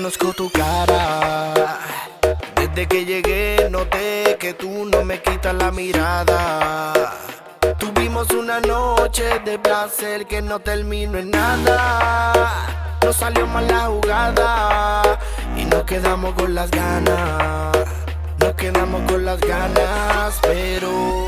conozco tu cara. Desde que llegué noté que tú no me quitas la mirada. Tuvimos una noche de placer que no terminó en nada. No salió mal la jugada y nos quedamos con las ganas. Nos quedamos con las ganas, pero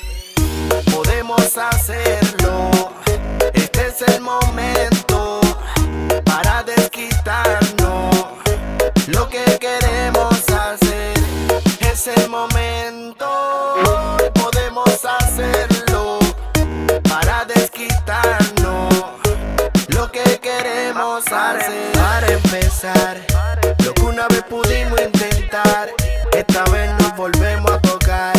podemos hacerlo. Este es el momento para desquitarnos. Lo que queremos hacer es el momento. Podemos hacerlo para desquitarnos. Lo que queremos hacer. Para empezar, lo que una vez pudimos intentar, esta vez nos volvemos a tocar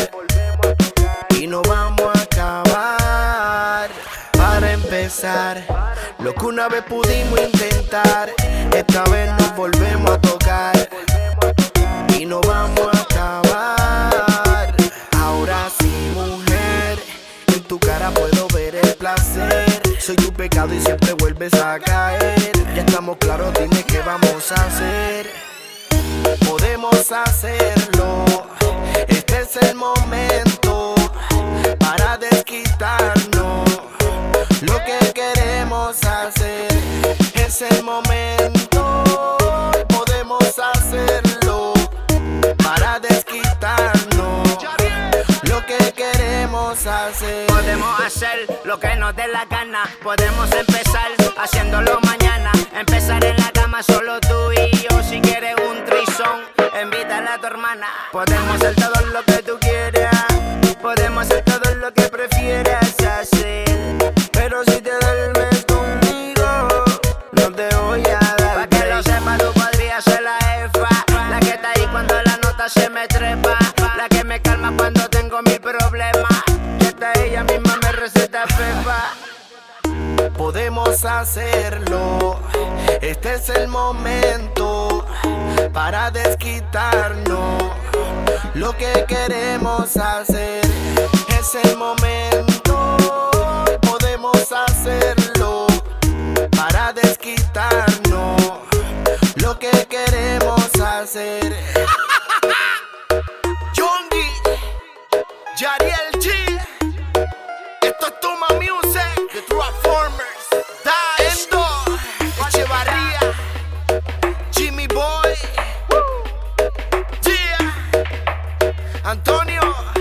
y no vamos a acabar. Para empezar, lo que una vez pudimos intentar, esta vez nos volvemos a tocar y no vamos a acabar. Ahora sí, mujer, en tu cara puedo ver el placer. Soy tu pecado y siempre vuelves a caer. Ya estamos claros, dime qué vamos a hacer. Podemos hacerlo. Este es el momento para desquitarnos. Lo que queremos hacer es el momento. Podemos hacerlo para desquitarnos. Lo que queremos hacer. Podemos hacer lo que nos dé la gana. Podemos empezar haciéndolo mañana. Empezar en la cama solo tú y yo. Si quieres un trisón, invítala a tu hermana. Podemos hacer todo lo que tú quieras. Podemos hacer todo lo que prefieras hacer. Pero si te duermes conmigo, no te voy a dar. Pa' que lo sepas, tú podrías ser la jefa. La que está ahí cuando la nota se me trepa. La que me calma cuando tengo mil problemas. Y hasta ella misma me receta pepa. Podemos hacerlo. Este es el momento para desquitarnos. Lo que queremos hacer es el momento. Podemos hacerlo para desquitarnos. Lo que queremos hacer. Yongi, Yariel G. Esto es Toma Music, The Transformers, Daesto, Echevarría, Jimmy Boy, yeah, Antonio.